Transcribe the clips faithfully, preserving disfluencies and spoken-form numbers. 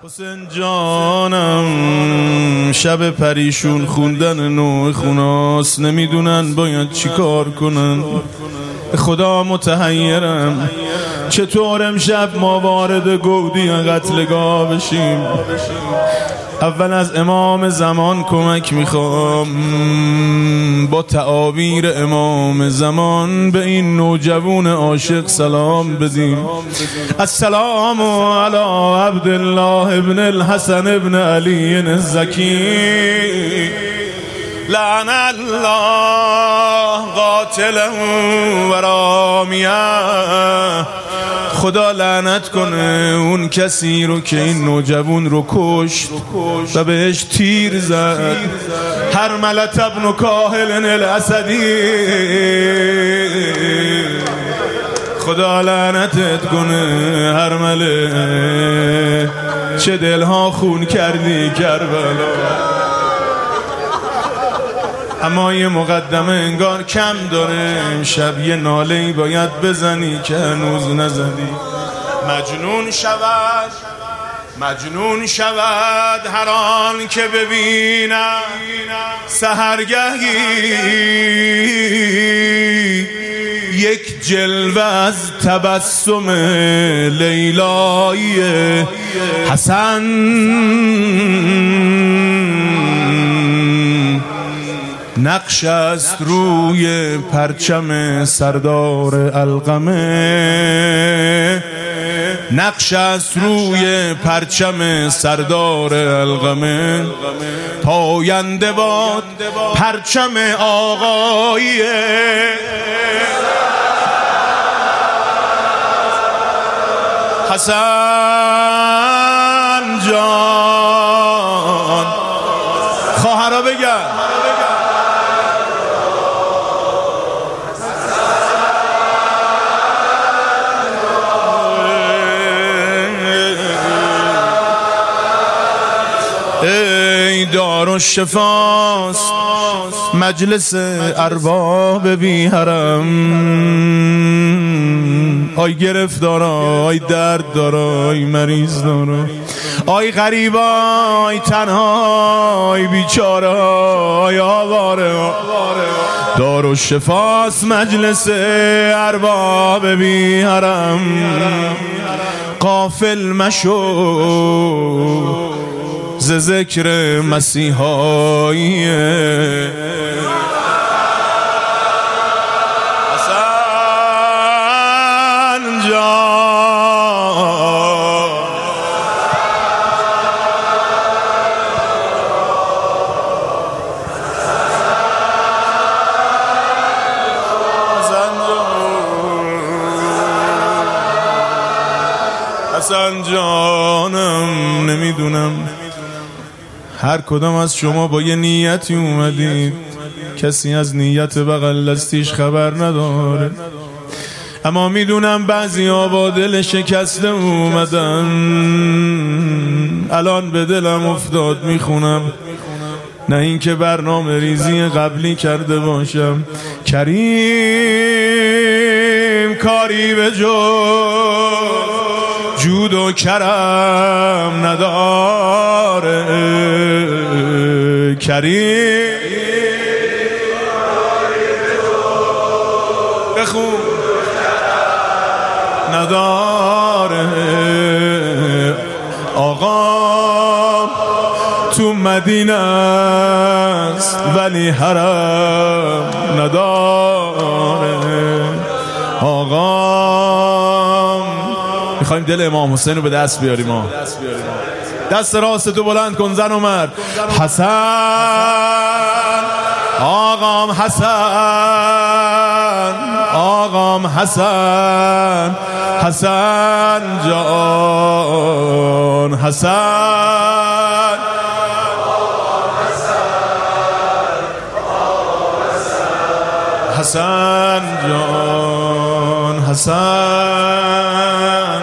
حسین جانم شب پریشون خوندن نوع خوناست، نمیدونن باید چی کار کنن. خدا متحیرم چطور امشب ما وارد گودی قتلگاه بشیم. اول از امام زمان کمک میخوام، با تعابیر امام زمان به این نوجوان عاشق سلام بدیم. السلام علی عبدالله ابن الحسن ابن علی الزکی، لعن الله قاتله و رامیه. خدا لعنت کنه اون کسی رو که این نوجوان رو کشت و بهش تیر زد. هرملة ابن کاهل الاسدی، خدا لعنتت کنه هرمله، چه دلها خون کردی کربلا. اما یه مقدمه انگار کم داره، امشب یه ناله‌ای باید بزنی که هنوز نزدی. مجنون شود مجنون شود هر آن که ببینم سحرگهی یک جلوه از تبسم لیلای حسن. نقش است روی پرچم سردار القمه، نقش است روی پرچم سردار القمه. پاینده باد پرچم آقایی حسن جان. خواهرها بگن ای دارالشفاست مجلس ارباب بی حرم. آی گرفتارا، آی درد دارا، آی مریض دارا، آی غریبا، آی تنها، آی بیچارا، آی آواره. دارالشفاست مجلس ارباب بی حرم. غافل مشو ز ذکر مسیحایی حسن جان. حسن جانم نمیدونم هر کدام از شما با یه نیتی اومدید، کسی از نیت بغل دستیش خبر نداره، اما میدونم بعضی ها با دل شکسته اومدن. الان به دلم افتاد میخونم، نه اینکه برنامه ریزی قبلی کرده باشم. کریم کاری به جز جود و کرم نداره. کریم بخون نداره. آقا تو مدینه است ولی حرم نداره. آقا میخوایم دل امام حسین رو به دست بیاریم. ما دست راست تو بلند کن زن و مرد. حسن آقام حسن، آقام حسن، حسن جان. حسن حسن جان. حسن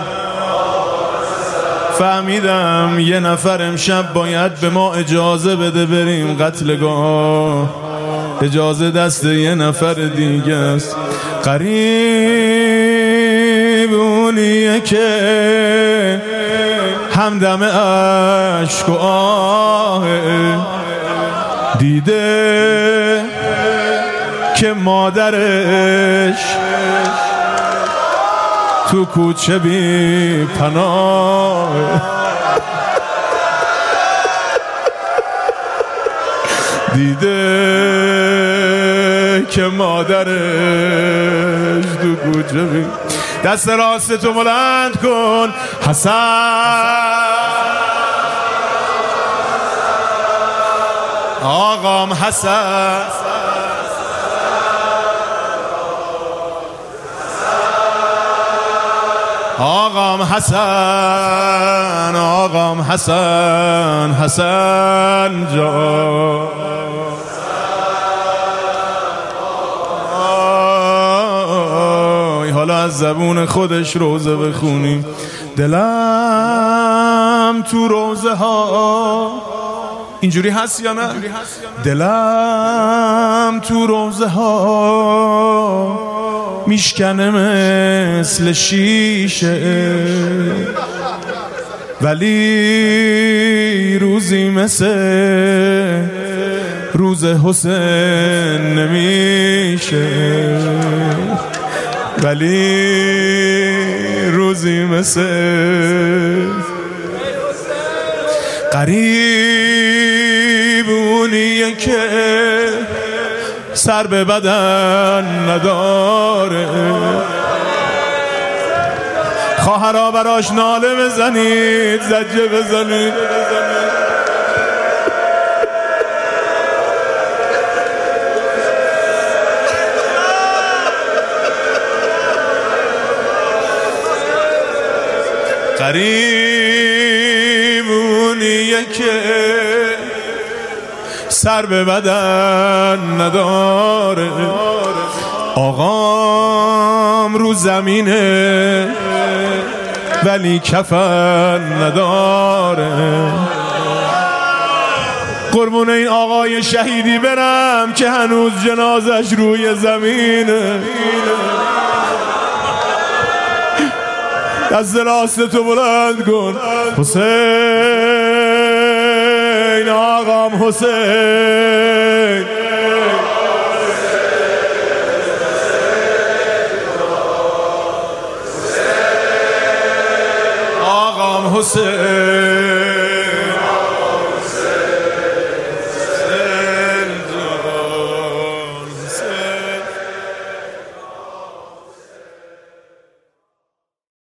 فهمیدم یه نفر امشب باید به ما اجازه بده بریم قتلگاه. اجازه دست یه نفر دیگه است. قریب اونیه که همدم عشق و آه دیده که مادرش تو کوچه بی پناه دیده که مادرش تو کوچه بی دست راست تو بلند کن حسن آقام حسن آقام حسن آقام حسن حسن جان حالا از زبون خودش روزه بخونیم دلم تو روزه ها اینجوری هست یا نه؟ دلم تو روزه ها میشکنه مثل شیشه ولی روزی مثل روز حسین نمیشه ولی روزی مثل قریب اونیه که سر به بدن نداره خواهرها براش ناله بزنید زجه بزنید قریب اونیه که سر به بدن نداره آقام رو زمینه ولی کفن نداره قربون این آقای شهیدی برم که هنوز جنازش روی زمینه دست راست تو بلند کن حسین آقام حسین آقام حسین